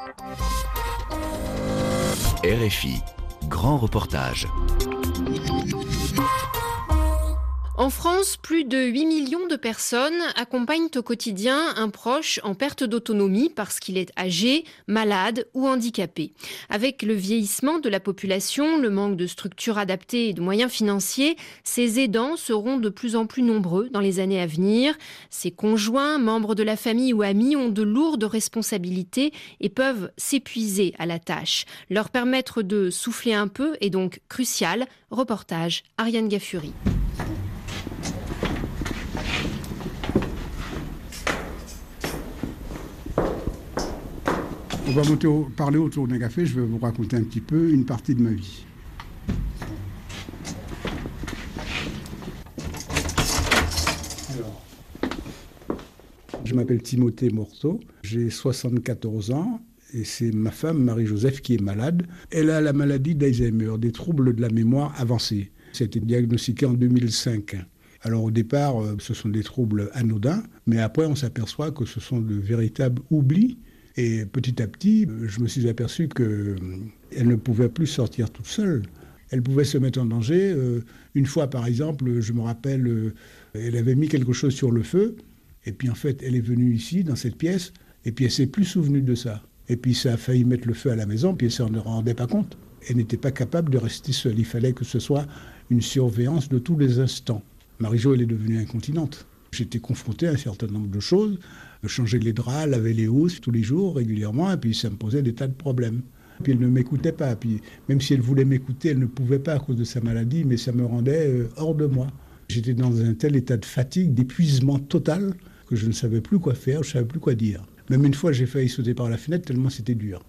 RFI, grand reportage. En France, plus de 8 millions de personnes accompagnent au quotidien un proche en perte d'autonomie parce qu'il est âgé, malade ou handicapé. Avec le vieillissement de la population, le manque de structures adaptées et de moyens financiers, ces aidants seront de plus en plus nombreux dans les années à venir. Ces conjoints, membres de la famille ou amis ont de lourdes responsabilités et peuvent s'épuiser à la tâche. Leur permettre de souffler un peu est donc crucial. Reportage Ariane Gaffuri. On va parler autour d'un café, je vais vous raconter un petit peu une partie de ma vie. Alors, je m'appelle Timothée Morteau, j'ai 74 ans et c'est ma femme Marie-Joseph qui est malade. Elle a la maladie d'Alzheimer, des troubles de la mémoire avancés. Ça a été diagnostiqué en 2005. Alors au départ, ce sont des troubles anodins, mais après on s'aperçoit que ce sont de véritables oublis. Et petit à petit, je me suis aperçu qu'elle ne pouvait plus sortir toute seule. Elle pouvait se mettre en danger. Une fois, par exemple, je me rappelle, elle avait mis quelque chose sur le feu. Et puis, en fait, elle est venue ici, dans cette pièce. Et puis, elle ne s'est plus souvenue de ça. Et puis, ça a failli mettre le feu à la maison. Puis, elle ne s'en rendait pas compte. Elle n'était pas capable de rester seule. Il fallait que ce soit une surveillance de tous les instants. Marie-Jo, elle est devenue incontinente. J'étais confronté à un certain nombre de choses. Changer les draps, laver les housses tous les jours, régulièrement, et puis ça me posait des tas de problèmes. Puis elle ne m'écoutait pas, puis même si elle voulait m'écouter, elle ne pouvait pas à cause de sa maladie, mais ça me rendait hors de moi. J'étais dans un tel état de fatigue, d'épuisement total, que je ne savais plus quoi faire, je ne savais plus quoi dire. Même une fois, j'ai failli sauter par la fenêtre tellement c'était dur.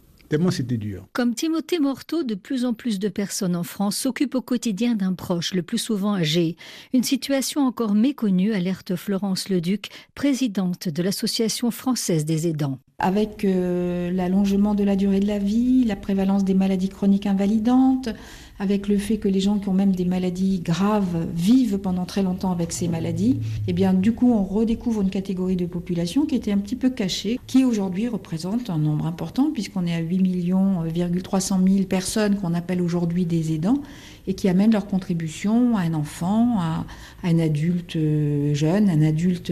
Comme Timothée Morteau, de plus en plus de personnes en France s'occupent au quotidien d'un proche, le plus souvent âgé. Une situation encore méconnue, alerte Florence Leduc, présidente de l'Association française des aidants. Avec l'allongement de la durée de la vie, la prévalence des maladies chroniques invalidantes, avec le fait que les gens qui ont même des maladies graves vivent pendant très longtemps avec ces maladies, et bien du coup on redécouvre une catégorie de population qui était un petit peu cachée, qui aujourd'hui représente un nombre important puisqu'on est à 8,3 millions personnes qu'on appelle aujourd'hui des aidants et qui amènent leur contribution à un enfant, à un adulte jeune, un adulte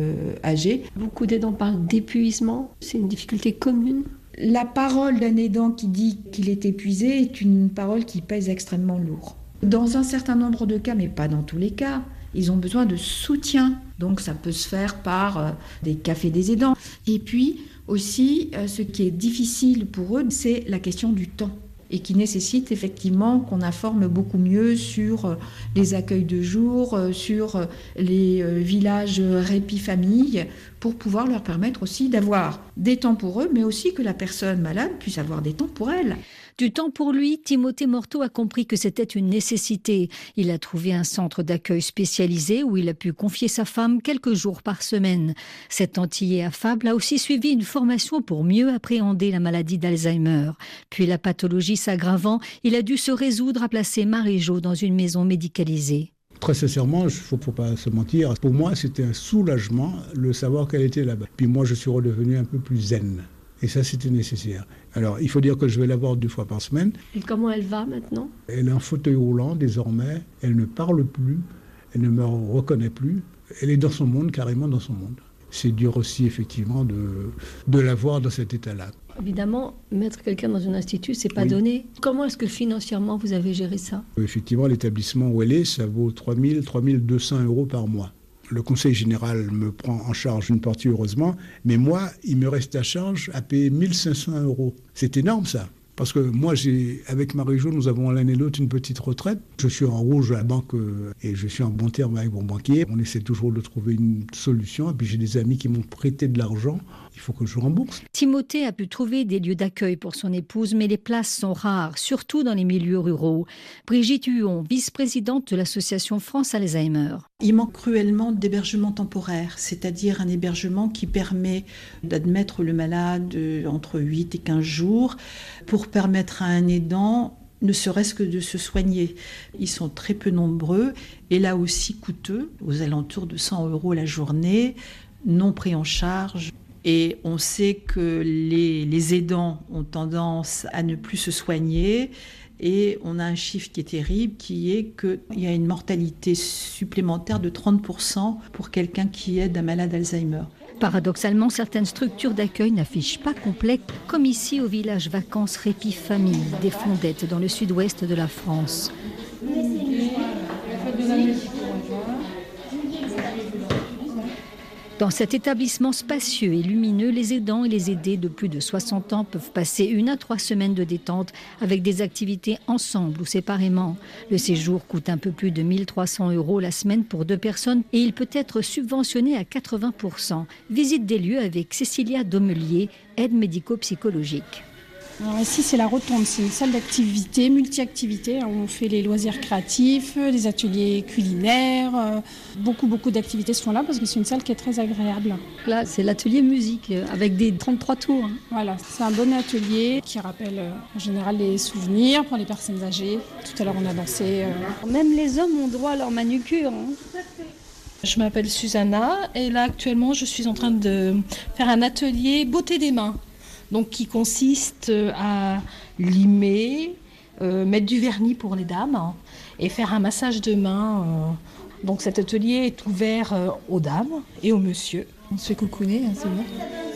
âgé. Beaucoup d'aidants parlent d'épuisement, c'est une difficulté commune. La parole d'un aidant qui dit qu'il est épuisé est une parole qui pèse extrêmement lourd. Dans un certain nombre de cas, mais pas dans tous les cas, ils ont besoin de soutien. Donc ça peut se faire par des cafés des aidants. Et puis aussi, ce qui est difficile pour eux, c'est la question du temps. Et qui nécessite effectivement qu'on informe beaucoup mieux sur les accueils de jour, sur les villages répit-famille, pour pouvoir leur permettre aussi d'avoir des temps pour eux, mais aussi que la personne malade puisse avoir des temps pour elle. Du temps pour lui, Timothée Morteau a compris que c'était une nécessité. Il a trouvé un centre d'accueil spécialisé où il a pu confier sa femme quelques jours par semaine. Cet Antillais affable a aussi suivi une formation pour mieux appréhender la maladie d'Alzheimer. Puis la pathologie s'aggravant, il a dû se résoudre à placer Marie-Jo dans une maison médicalisée. Très sincèrement, il ne faut pas se mentir, pour moi c'était un soulagement le savoir qu'elle était là-bas. Puis moi je suis redevenu un peu plus zen. Et ça, c'était nécessaire. Alors, il faut dire que je vais la voir 2 fois par semaine. Et comment elle va maintenant ? Elle a un fauteuil roulant désormais. Elle ne parle plus. Elle ne me reconnaît plus. Elle est dans son monde, carrément dans son monde. C'est dur aussi, effectivement, de la voir dans cet état-là. Évidemment, mettre quelqu'un dans un institut, c'est pas donné. Comment est-ce que financièrement, vous avez géré ça ? Effectivement, l'établissement où elle est, ça vaut 3 200 € par mois. Le conseil général me prend en charge une partie, heureusement, mais moi, il me reste à charge à payer 1 500 €. C'est énorme, ça. Parce que moi, avec Marie-Jo, nous avons l'un et l'autre une petite retraite. Je suis en rouge à la banque et je suis en bon terme avec mon banquier. On essaie toujours de trouver une solution. Et puis j'ai des amis qui m'ont prêté de l'argent. Il faut que je rembourse. Timothée a pu trouver des lieux d'accueil pour son épouse, mais les places sont rares, surtout dans les milieux ruraux. Brigitte Huon, vice-présidente de l'association France Alzheimer. Il manque cruellement d'hébergement temporaire, c'est-à-dire un hébergement qui permet d'admettre le malade entre 8 et 15 jours pour permettre à un aidant ne serait-ce que de se soigner. Ils sont très peu nombreux et là aussi coûteux, aux alentours de 100 € la journée, non pris en charge. Et on sait que les aidants ont tendance à ne plus se soigner. Et on a un chiffre qui est terrible, qui est qu'il y a une mortalité supplémentaire de 30% pour quelqu'un qui aide un malade Alzheimer. Paradoxalement, certaines structures d'accueil n'affichent pas complet, comme ici au village vacances Répit Famille, des Fondettes, dans le sud-ouest de la France. Dans cet établissement spacieux et lumineux, les aidants et les aidés de plus de 60 ans peuvent passer 1 à 3 semaines de détente avec des activités ensemble ou séparément. Le séjour coûte un peu plus de 1 300 € la semaine pour 2 personnes et il peut être subventionné à 80%. Visite des lieux avec Cécilia Domelier, aide médico-psychologique. Alors ici, c'est la Rotonde, c'est une salle d'activité, multi-activités. On fait les loisirs créatifs, les ateliers culinaires. Beaucoup d'activités se font là parce que c'est une salle qui est très agréable. Là, c'est l'atelier musique avec des 33 tours. Voilà, c'est un bon atelier qui rappelle en général les souvenirs pour les personnes âgées. Tout à l'heure, on a dansé. Même les hommes ont droit à leur manucure. Je m'appelle Susanna et là, actuellement, je suis en train de faire un atelier beauté des mains. Donc, qui consiste à limer, mettre du vernis pour les dames et faire un massage de main. Donc cet atelier est ouvert aux dames et aux messieurs. On se fait coucouner, c'est bon.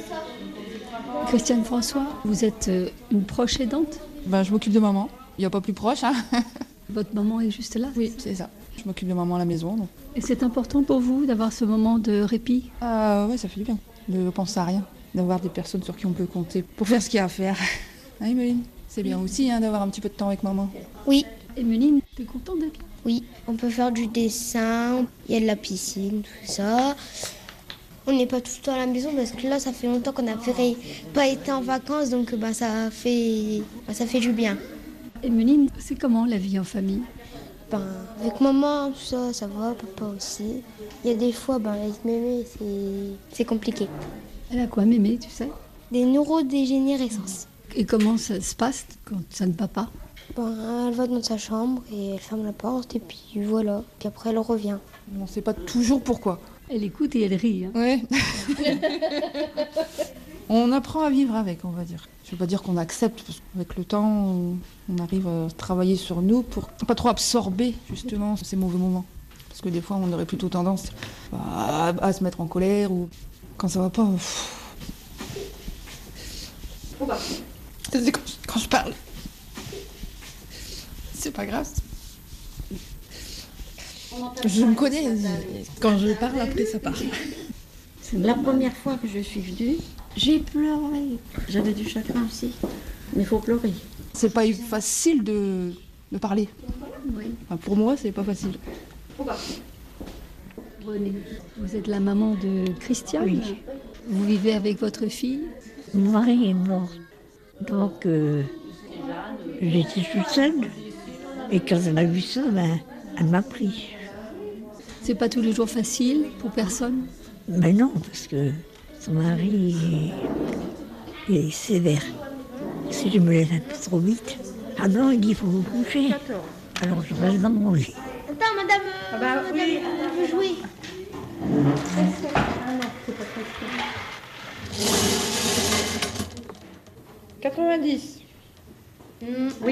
Christiane François, vous êtes une proche aidante ? Je m'occupe de maman. Il n'y a pas plus proche. Votre maman est juste là ? Oui, c'est ça. Je m'occupe de maman à la maison. Donc. Et c'est important pour vous d'avoir ce moment de répit ? Oui, ça fait du bien de ne penser à rien. D'avoir des personnes sur qui on peut compter pour faire ce qu'il y a à faire. Oui, Emeline, c'est bien aussi d'avoir un petit peu de temps avec maman. Oui. Emeline, t'es contente d'être là ? Oui, on peut faire du dessin, il y a de la piscine, tout ça. On n'est pas tout le temps à la maison parce que là, ça fait longtemps qu'on n'a pas été en vacances, donc ça fait du bien. Emeline, c'est comment la vie en famille ? Avec maman, tout ça, ça va, papa aussi. Il y a des fois, avec mémé, c'est compliqué. Elle a quoi, mémé, tu sais ? Des neurodégénérescences. Et comment ça se passe quand ça ne va pas ? Elle va dans sa chambre et elle ferme la porte et puis voilà. Puis après, elle revient. On ne sait pas toujours pourquoi. Elle écoute et elle rit. Oui. On apprend à vivre avec, on va dire. Je ne veux pas dire qu'on accepte, parce qu'avec le temps, on arrive à travailler sur nous pour pas trop absorber, justement, ces mauvais moments. Parce que des fois, on aurait plutôt tendance à se mettre en colère ou... Quand ça va pas... Quand je parle... C'est pas grave. Je me connais. Quand je parle, après, ça part. La première fois que je suis venue, j'ai pleuré. J'avais du chagrin aussi. Mais il faut pleurer. C'est pas facile de parler. Oui. Pour moi, c'est pas facile. Vous êtes la maman de Christiane ? Oui. Vous vivez avec votre fille ? Mon mari est mort. Donc, j'étais toute seule. Et quand elle a vu ça, elle m'a pris. C'est pas tous les jours facile pour personne ? Mais non, parce que son mari est sévère. Si je me lève un peu trop vite, non, il dit il faut vous coucher. Alors je reste dans mon lit. Attends, madame, oui. Elle veut jouer. 90. Oui.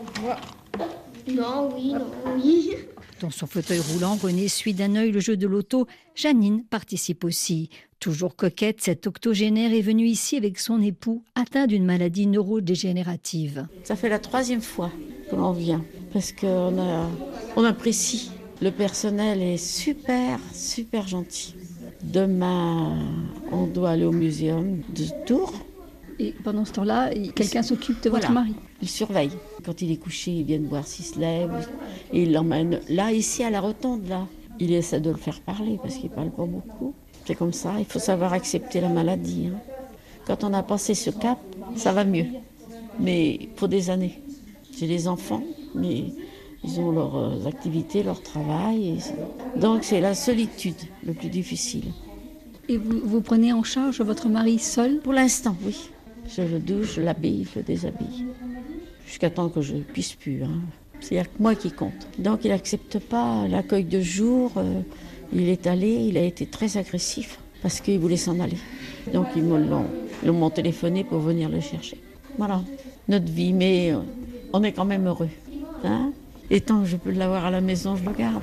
Non, oui. Dans son fauteuil roulant, René suit d'un œil le jeu de l'auto. Janine participe aussi. Toujours coquette, cette octogénaire est venue ici avec son époux, atteint d'une maladie neurodégénérative. Ça fait la 3e fois que l'on vient, parce qu'on apprécie. Le personnel est super gentil. Demain, on doit aller au muséum de Tours. Et pendant ce temps-là, quelqu'un s'occupe de votre mari ? Il surveille. Quand il est couché, ils viennent voir s'il se lève. Et il l'emmène là, ici, à la Rotonde, là. Il essaie de le faire parler, parce qu'il ne parle pas beaucoup. C'est comme ça, il faut savoir accepter la maladie. Quand on a passé ce cap, ça va mieux. Mais il faut des années. J'ai des enfants, mais ils ont leurs activités, leur travail. Donc c'est la solitude le plus difficile. Et vous prenez en charge votre mari seul ? Pour l'instant, oui. Je le douche, je l'habille, je le déshabille. Jusqu'à temps que je ne puisse plus. C'est moi qui compte. Donc il n'accepte pas l'accueil de jour. Il est allé, il a été très agressif. parce qu'ils voulaient s'en aller. Donc ils m'ont téléphoné pour venir le chercher. Voilà, notre vie, mais on est quand même heureux. Hein, et tant que je peux l'avoir à la maison, je le garde.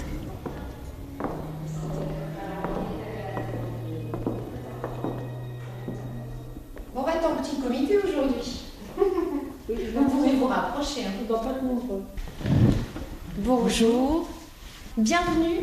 On va être en petit comité aujourd'hui. Vous pouvez vous rapprocher. Bonjour, bienvenue.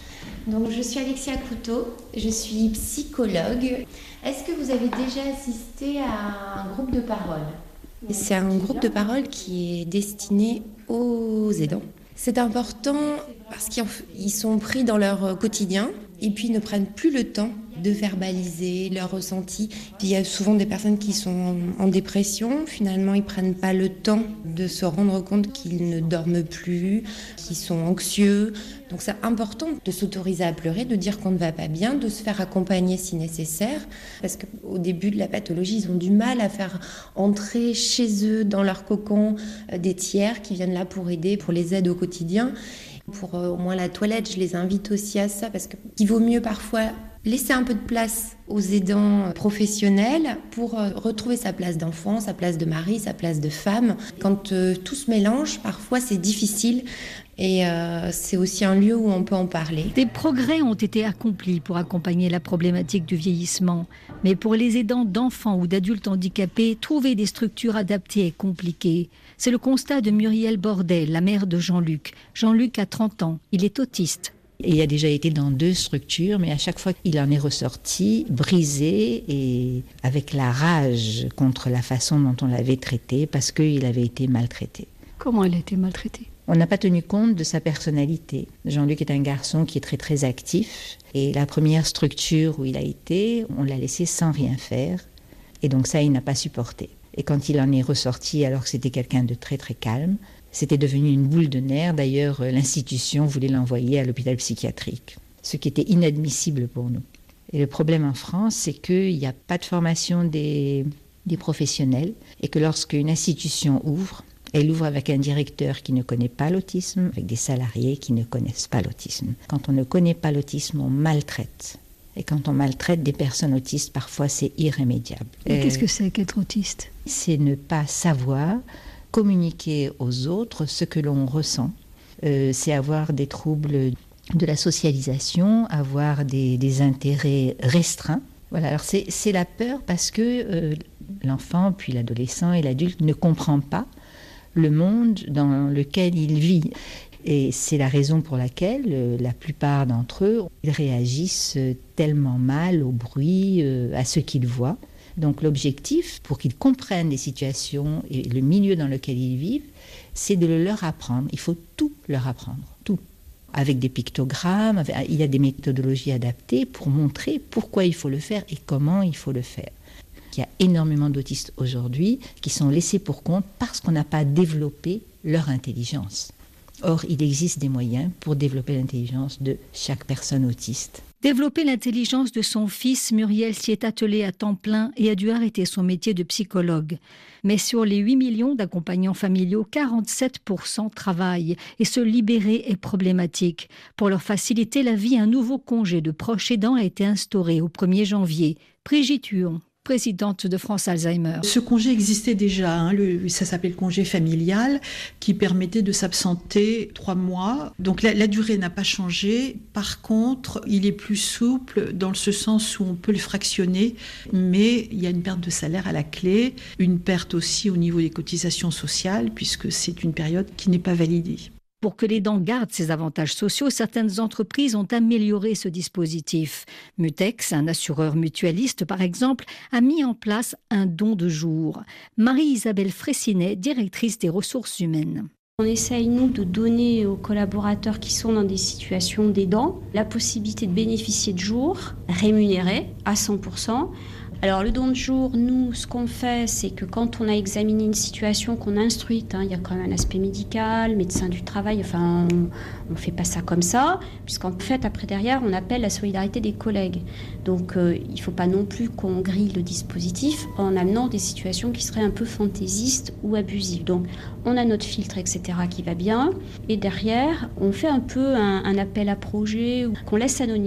Donc, je suis Alexia Couteau, je suis psychologue. Est-ce que vous avez déjà assisté à un groupe de parole ? C'est un groupe de parole qui est destiné aux aidants. C'est important parce qu'ils sont pris dans leur quotidien et puis ils ne prennent plus le temps de verbaliser leurs ressentis. Puis il y a souvent des personnes qui sont en dépression. Finalement, ils ne prennent pas le temps de se rendre compte qu'ils ne dorment plus, qu'ils sont anxieux. Donc c'est important de s'autoriser à pleurer, de dire qu'on ne va pas bien, de se faire accompagner si nécessaire. Parce qu'au début de la pathologie, ils ont du mal à faire entrer chez eux, dans leur cocon, des tiers qui viennent là pour aider, pour les aider au quotidien. Pour au moins la toilette, je les invite aussi à ça parce qu'il vaut mieux parfois laisser un peu de place aux aidants professionnels pour retrouver sa place d'enfant, sa place de mari, sa place de femme. Quand tout se mélange, parfois c'est difficile et c'est aussi un lieu où on peut en parler. Des progrès ont été accomplis pour accompagner la problématique du vieillissement. Mais pour les aidants d'enfants ou d'adultes handicapés, trouver des structures adaptées est compliqué. C'est le constat de Muriel Bordel, la mère de Jean-Luc. Jean-Luc a 30 ans, il est autiste. Et il a déjà été dans 2 structures, mais à chaque fois, il en est ressorti brisé et avec la rage contre la façon dont on l'avait traité parce qu'il avait été maltraité. Comment il a été maltraité ? On n'a pas tenu compte de sa personnalité. Jean-Luc est un garçon qui est très très actif et la première structure où il a été, on l'a laissé sans rien faire et donc ça, il n'a pas supporté. Et quand il en est ressorti alors que c'était quelqu'un de très très calme, c'était devenu une boule de nerfs. D'ailleurs, l'institution voulait l'envoyer à l'hôpital psychiatrique, ce qui était inadmissible pour nous. Et le problème en France, c'est qu'il n'y a pas de formation des professionnels et que lorsqu'une institution ouvre, elle ouvre avec un directeur qui ne connaît pas l'autisme, avec des salariés qui ne connaissent pas l'autisme. Quand on ne connaît pas l'autisme, on maltraite. Et quand on maltraite des personnes autistes, parfois c'est irrémédiable. Et qu'est-ce que c'est qu'être autiste ? C'est ne pas savoir communiquer aux autres ce que l'on ressent. C'est avoir des troubles de la socialisation, avoir des intérêts restreints. Voilà, alors c'est la peur parce que l'enfant, puis l'adolescent et l'adulte ne comprend pas le monde dans lequel il vit. Et c'est la raison pour laquelle la plupart d'entre eux, ils réagissent tellement mal au bruit, à ce qu'ils voient. Donc l'objectif, pour qu'ils comprennent les situations et le milieu dans lequel ils vivent, c'est de le leur apprendre. Il faut tout leur apprendre, tout. Avec des pictogrammes, il y a des méthodologies adaptées pour montrer pourquoi il faut le faire et comment il faut le faire. Il y a énormément d'autistes aujourd'hui qui sont laissés pour compte parce qu'on n'a pas développé leur intelligence. Or, il existe des moyens pour développer l'intelligence de chaque personne autiste. Développer l'intelligence de son fils, Muriel s'y est attelée à temps plein et a dû arrêter son métier de psychologue. Mais sur les 8 millions d'accompagnants familiaux, 47% travaillent et se libérer est problématique. Pour leur faciliter la vie, un nouveau congé de proche aidant a été instauré au 1er janvier. Brigitte Huon, présidente de France Alzheimer. Ce congé existait déjà, ça s'appelle le congé familial, qui permettait de s'absenter 3 mois. Donc la durée n'a pas changé. Par contre, il est plus souple dans ce sens où on peut le fractionner, mais il y a une perte de salaire à la clé, une perte aussi au niveau des cotisations sociales, puisque c'est une période qui n'est pas validée. Pour que l'aidant garde ses avantages sociaux, certaines entreprises ont amélioré ce dispositif. Mutex, un assureur mutualiste par exemple, a mis en place un don de jour. Marie-Isabelle Fressinet, directrice des ressources humaines. On essaye, nous, de donner aux collaborateurs qui sont dans des situations d'aidants la possibilité de bénéficier de jours rémunérés à 100%. Alors le don de jour, nous, ce qu'on fait, c'est que quand on a examiné une situation qu'on a instruite, il y a quand même un aspect médical, médecin du travail, enfin on ne fait pas ça comme ça, puisqu'en fait, après derrière, on appelle la solidarité des collègues. Donc il ne faut pas non plus qu'on grille le dispositif en amenant des situations qui seraient un peu fantaisistes ou abusives. Donc on a notre filtre, etc. qui va bien, et derrière, on fait un peu un appel à projet qu'on laisse anonyme.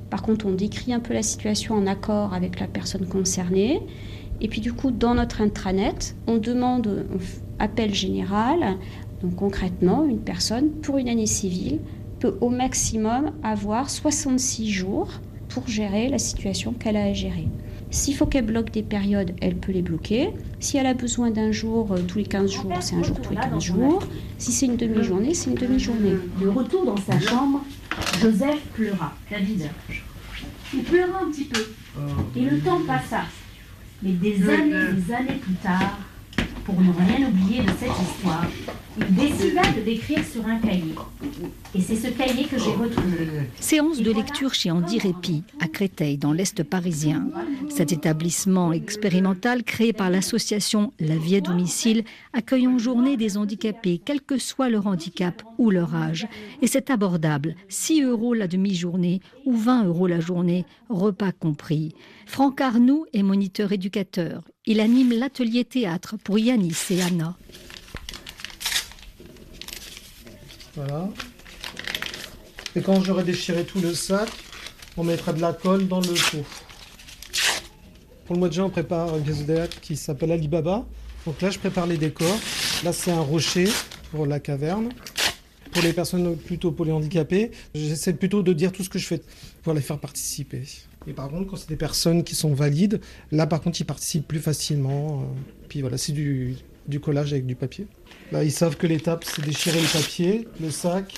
Par contre, on décrit un peu la situation en accord avec la personne concernée. Et puis du coup, dans notre intranet, on demande appel général. Donc concrètement, une personne, pour une année civile, peut au maximum avoir 66 jours pour gérer la situation qu'elle a à gérer. S'il faut qu'elle bloque des périodes, elle peut les bloquer. Si elle a besoin d'un jour tous les 15 jours, c'est un jour tous les 15 jours. Si c'est une demi-journée, c'est une demi-journée. De retour dans sa chambre, Joseph pleura, David. Il pleura un petit peu. Et le temps passa. Mais des années plus tard, pour ne rien oublier de cette histoire, il décida de l'écrire sur un cahier. Et c'est ce cahier que j'ai retrouvé. Séance de lecture chez Andy Répy, à Créteil, dans l'Est parisien. Cet établissement expérimental créé par l'association La Vie à domicile accueille en journée des handicapés, quel que soit leur handicap ou leur âge. Et c'est abordable, 6 € la demi-journée ou 20 € la journée, repas compris. Franck Arnoux est moniteur éducateur. Il anime l'atelier théâtre pour Yanis et Anna. Voilà. Et quand j'aurai déchiré tout le sac, on mettra de la colle dans le pot. Pour le mois de juin, on prépare une pièce de théâtre qui s'appelle Alibaba. Donc là, je prépare les décors. Là, c'est un rocher pour la caverne. Pour les personnes plutôt polyhandicapées, j'essaie plutôt de dire tout ce que je fais pour les faire participer. Et par contre, quand c'est des personnes qui sont valides, là, par contre, ils participent plus facilement. Puis voilà, c'est du collage avec du papier. Là, ils savent que l'étape, c'est déchirer le papier, le sac.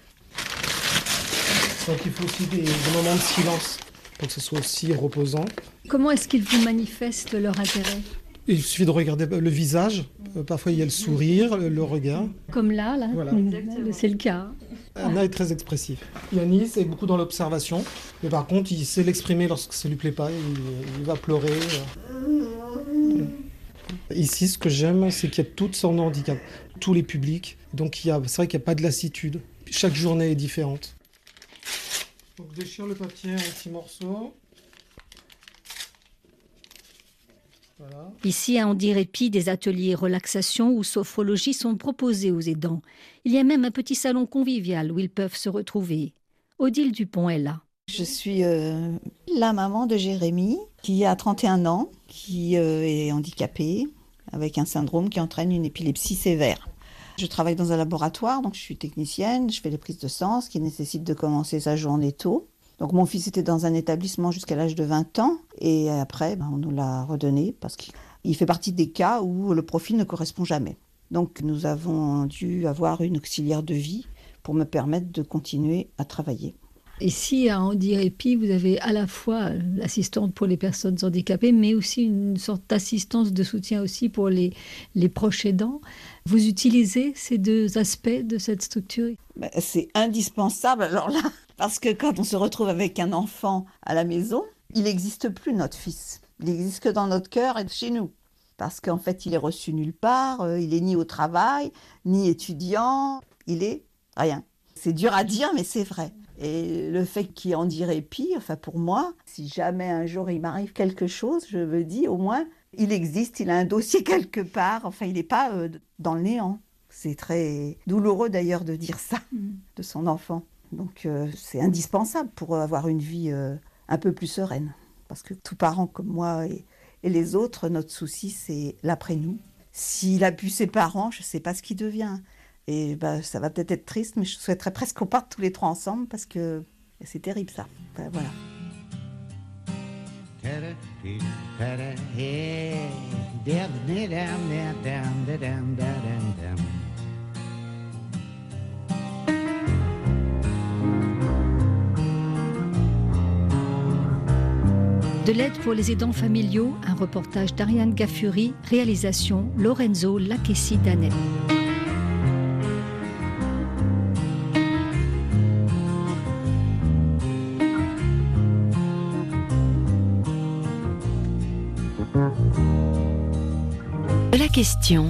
Donc il faut aussi des moments de silence pour que ce soit aussi reposant. Comment est-ce qu'ils vous manifestent leur intérêt ? Il suffit de regarder le visage. Parfois, il y a le sourire, le regard. Comme là, Voilà. C'est le cas. Anna est très expressif. Yanis est beaucoup dans l'observation. Mais par contre, il sait l'exprimer lorsque ça ne lui plaît pas. Il va pleurer. Ici, ce que j'aime, c'est qu'il y a toutes sortes de handicaps, tous les publics. Donc, c'est vrai qu'il n'y a pas de lassitude. Chaque journée est différente. Donc, je déchire le papier en petits morceaux. Voilà. Ici, à Andy Répy, des ateliers relaxation ou sophrologie sont proposés aux aidants. Il y a même un petit salon convivial où ils peuvent se retrouver. Odile Dupont est là. Je suis la maman de Jérémy, qui a 31 ans, qui est handicapé, avec un syndrome qui entraîne une épilepsie sévère. Je travaille dans un laboratoire, donc je suis technicienne, je fais les prises de sang, ce qui nécessite de commencer sa journée tôt. Donc mon fils était dans un établissement jusqu'à l'âge de 20 ans, et après on nous l'a redonné parce qu'il fait partie des cas où le profil ne correspond jamais. Donc nous avons dû avoir une auxiliaire de vie pour me permettre de continuer à travailler. Ici, à Andy Répy, vous avez à la fois l'assistante pour les personnes handicapées, mais aussi une sorte d'assistance de soutien aussi pour les proches aidants. Vous utilisez ces deux aspects de cette structure ? C'est indispensable, alors là, parce que quand on se retrouve avec un enfant à la maison, il n'existe plus notre fils. Il n'existe que dans notre cœur et chez nous. Parce qu'en fait, il est reçu nulle part, il est ni au travail, ni étudiant, il est rien. C'est dur à dire, mais c'est vrai. Et le fait qu'il en dirait pire, enfin pour moi, si jamais un jour il m'arrive quelque chose, je me dis au moins, il existe, il a un dossier quelque part, enfin il n'est pas dans le néant. C'est très douloureux d'ailleurs de dire ça de son enfant. Donc c'est indispensable pour avoir une vie un peu plus sereine. Parce que tous parents comme moi et les autres, notre souci c'est l'après-nous. S'il a pu ses parents, je ne sais pas ce qu'il devient. Et ça va peut-être être triste, mais je souhaiterais presque qu'on parte tous les trois ensemble parce que c'est terrible ça. Enfin, voilà. De l'aide pour les aidants familiaux, un reportage d'Ariane Gaffuri, réalisation Lorenzo Lacchesi-Danet. La question.